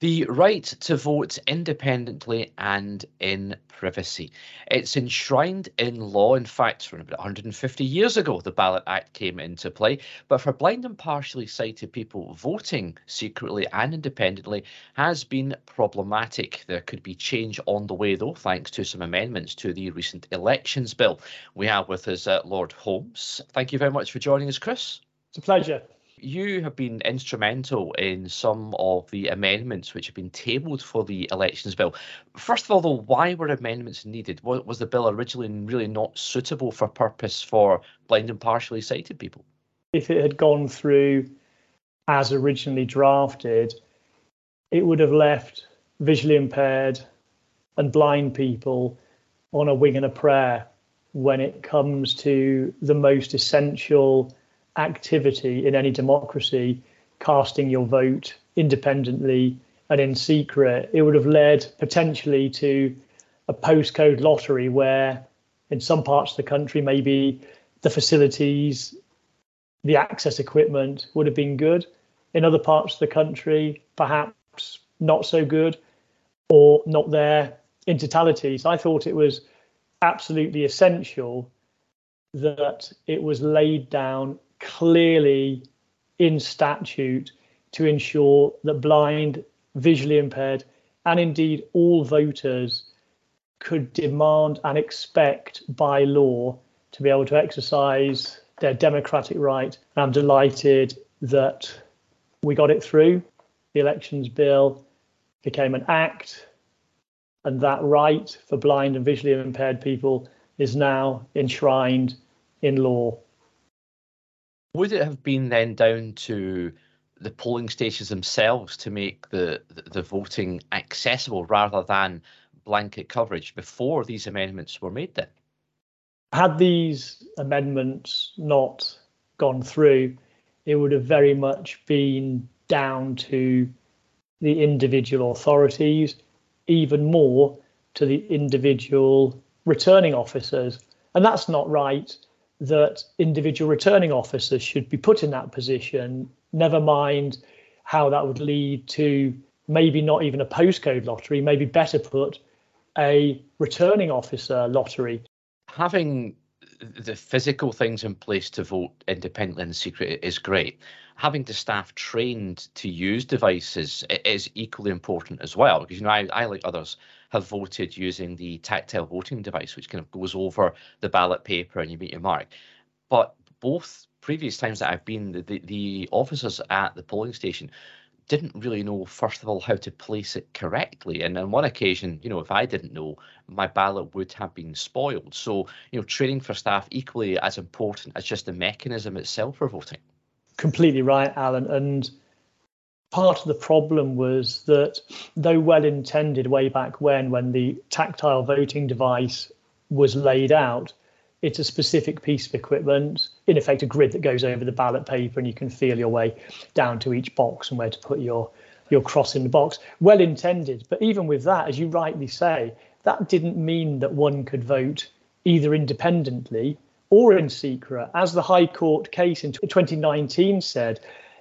The right to vote independently and in privacy. It's enshrined in law. In fact, from about 150 years ago, the Ballot Act came into play. But for blind and partially sighted people, voting secretly and independently has been problematic. There could be change on the way, though, thanks to some amendments to the recent elections bill. We have with us Lord Holmes. Thank you very much for joining us, Chris. It's a pleasure. You have been instrumental in some of the amendments which have been tabled for the elections bill. First of all, though, why were amendments needed? Was the bill originally really not suitable for purpose for blind and partially sighted people? If it had gone through as originally drafted, it would have left visually impaired and blind people on a wing and a prayer when it comes to the most essential activity in any democracy, casting your vote independently and in secret. It would have led potentially to a postcode lottery where in some parts of the country, maybe the facilities, the access equipment would have been good. In other parts of the country, perhaps not so good or not there in totality. So I thought it was absolutely essential that it was laid down clearly in statute to ensure that blind, visually impaired, and indeed all voters could demand and expect by law to be able to exercise their democratic right. And I'm delighted that we got it through. The elections bill became an act, and that right for blind and visually impaired people is now enshrined in law. Would it have been then down to the polling stations themselves to make the voting accessible rather than blanket coverage before these amendments were made then? Had these amendments not gone through, it would have very much been down to the individual authorities, even more to the individual returning officers. And that's not right, that individual returning officers should be put in that position, never mind how that would lead to maybe not even a postcode lottery, maybe better put, a returning officer lottery. Having the physical things in place to vote independently and in secret is great. Having the staff trained to use devices is equally important as well, because I like others have voted using the tactile voting device, which kind of goes over the ballot paper and you meet your mark. But both previous times that I've been, the officers at the polling station didn't really know, first of all, how to place it correctly. And on one occasion, if I didn't know, my ballot would have been spoiled. So, training for staff equally as important as just the mechanism itself for voting. Completely right, Alan. And part of the problem was that, though well intended way back when the tactile voting device was laid out, it's a specific piece of equipment, in effect a grid that goes over the ballot paper, and you can feel your way down to each box and where to put your cross in the box. Well intended, but even with that, as you rightly say, that didn't mean that one could vote either independently or in secret. As the High Court case in 2019 said,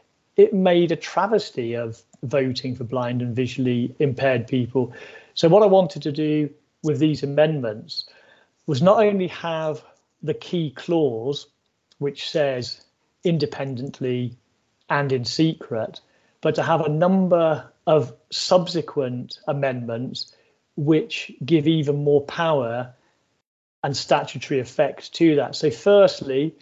it made a travesty of voting for blind and visually impaired people. So what I wanted to do with these amendments was not only have the key clause, which says independently and in secret, but to have a number of subsequent amendments which give even more power and statutory effect to that. So firstly,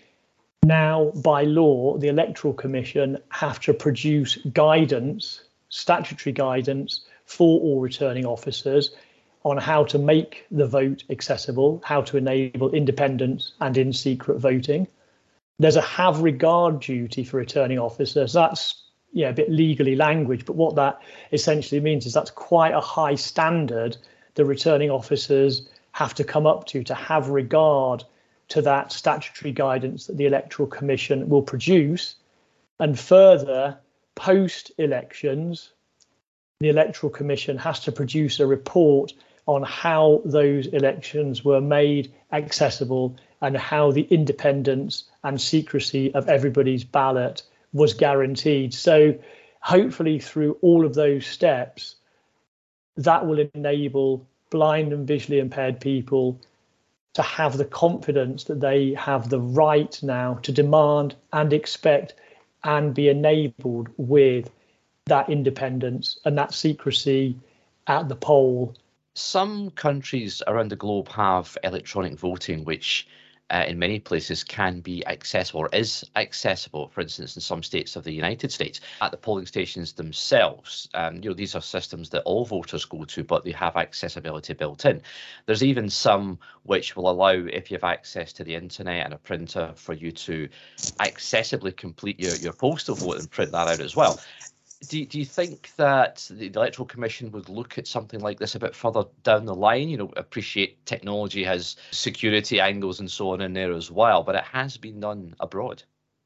now by law, the Electoral Commission have to produce guidance, statutory guidance for all returning officers on how to make the vote accessible, how to enable independent and in secret voting. There's a have regard duty for returning officers. That's a bit legally language, but what that essentially means is that's quite a high standard the returning officers have to come up to have regard to that statutory guidance that the Electoral Commission will produce. And further, post-elections, the Electoral Commission has to produce a report on how those elections were made accessible and how the independence and secrecy of everybody's ballot was guaranteed. So hopefully through all of those steps, that will enable blind and visually impaired people to have the confidence that they have the right now to demand and expect and be enabled with that independence and that secrecy at the poll. Some countries around the globe have electronic voting, which in many places can be accessible or is accessible. For instance, in some states of the United States, at the polling stations themselves, these are systems that all voters go to, but they have accessibility built in. There's even some which will allow, if you have access to the internet and a printer, for you to accessibly complete your postal vote and print that out as well. Do you think that the Electoral Commission would look at something like this a bit further down the line? Appreciate technology has security angles and so on in there as well, but it has been done abroad.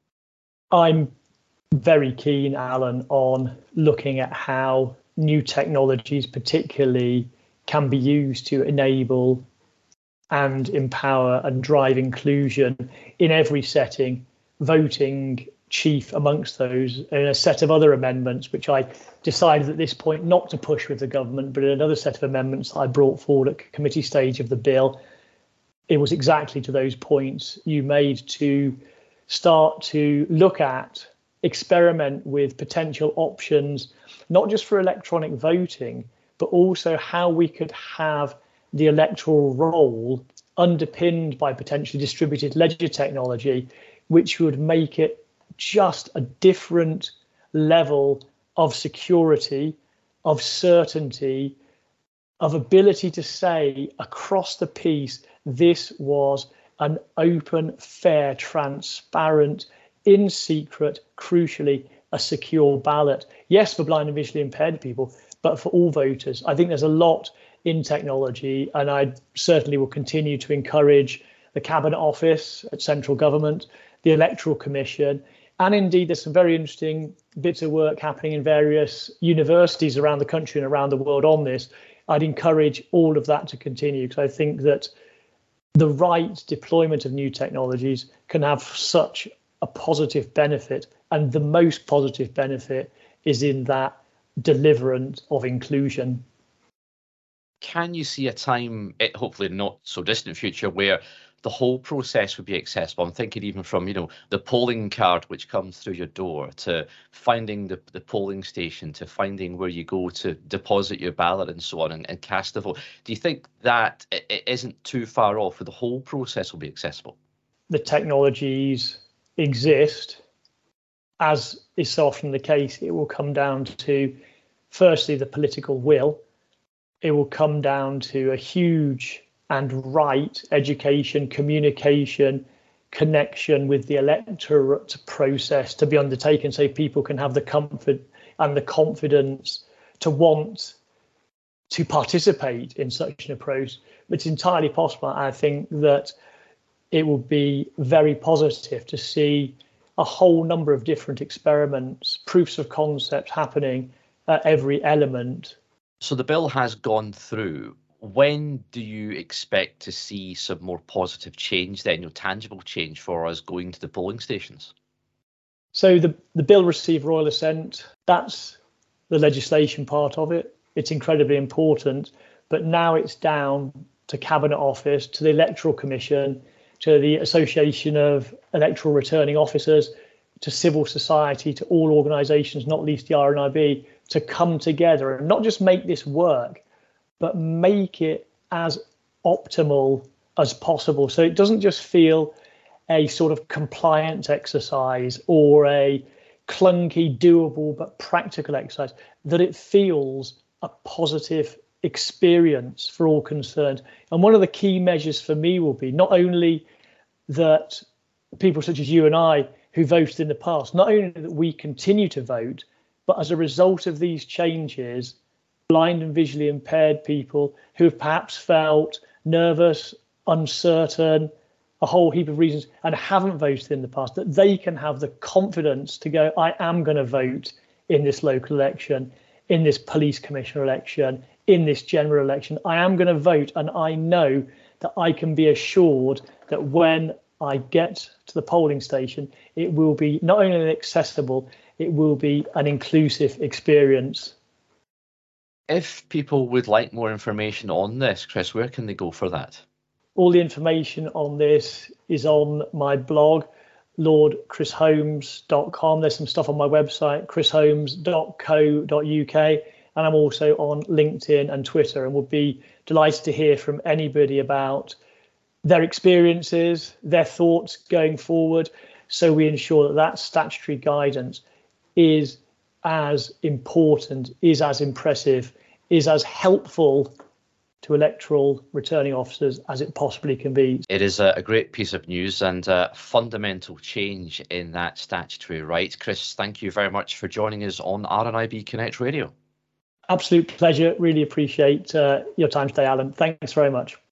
I'm very keen, Alan, on looking at how new technologies particularly can be used to enable and empower and drive inclusion in every setting, voting chief amongst those, in a set of other amendments, which I decided at this point not to push with the government, but in another set of amendments that I brought forward at committee stage of the bill. It was exactly to those points you made, to start to look at, experiment with potential options, not just for electronic voting, but also how we could have the electoral roll underpinned by potentially distributed ledger technology, which would make it just a different level of security, of certainty, of ability to say across the piece, this was an open, fair, transparent, in secret, crucially, a secure ballot. Yes, for blind and visually impaired people, but for all voters. I think there's a lot in technology, and I certainly will continue to encourage the Cabinet Office at central government, the Electoral Commission, and indeed there's some very interesting bits of work happening in various universities around the country and around the world on this. I'd encourage all of that to continue, because I think that the right deployment of new technologies can have such a positive benefit, and the most positive benefit is in that deliverance of inclusion. Can you see a time, hopefully not so distant future, where the whole process would be accessible? I'm thinking even from, the polling card which comes through your door, to finding the polling station, to finding where you go to deposit your ballot and so on, and cast a vote. Do you think that it isn't too far off where the whole process will be accessible? The technologies exist. As is so often the case, it will come down to, firstly, the political will. It will come down to a huge and right education, communication, connection with the electorate process to be undertaken, so people can have the comfort and the confidence to want to participate in such an approach. It's entirely possible. I think that it will be very positive to see a whole number of different experiments, proofs of concept happening at every element. So the bill has gone through. When do you expect to see some more positive change then, tangible change for us going to the polling stations? So the bill received royal assent. That's the legislation part of it. It's incredibly important, but now it's down to Cabinet Office, to the Electoral Commission, to the Association of Electoral Returning Officers, to civil society, to all organisations, not least the RNIB, to come together and not just make this work, but make it as optimal as possible. So it doesn't just feel a sort of compliance exercise or a clunky, doable, but practical exercise, that it feels a positive experience for all concerned. And one of the key measures for me will be not only that people such as you and I who voted in the past, not only that we continue to vote, but as a result of these changes, blind and visually impaired people who have perhaps felt nervous, uncertain, a whole heap of reasons, and haven't voted in the past, that they can have the confidence to go, I am going to vote in this local election, in this police commissioner election, in this general election. I am going to vote, and I know that I can be assured that when I get to the polling station, it will be not only accessible, it will be an inclusive experience. If people would like more information on this, Chris, where can they go for that? All the information on this is on my blog, lordchrisholmes.com. There's some stuff on my website, chrisholmes.co.uk, and I'm also on LinkedIn and Twitter, and would be delighted to hear from anybody about their experiences, their thoughts going forward, so we ensure that that statutory guidance is as important, is as impressive, is as helpful to electoral returning officers as it possibly can be. It is a great piece of news and a fundamental change in that statutory right. Chris, thank you very much for joining us on RNIB Connect Radio. Absolute pleasure. Really appreciate your time today, Alan. Thanks very much.